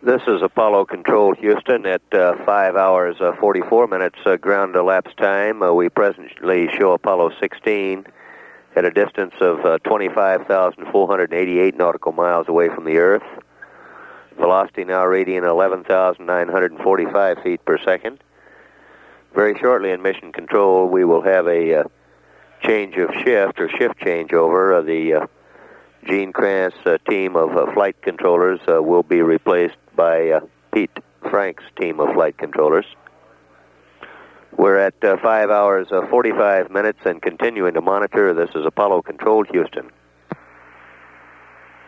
This is Apollo Control Houston at 5 hours 44 minutes ground elapsed time. We presently show Apollo 16 at a distance of 25,488 nautical miles away from the Earth. Velocity now radian 11,945 feet per second. Very shortly in mission control, we will have a change of shift or shift changeover. The Gene Kranz team of flight controllers will be replaced by Pete Frank's team of flight controllers. We're at 5 hours 45 minutes and continuing to monitor. This is Apollo Control Houston.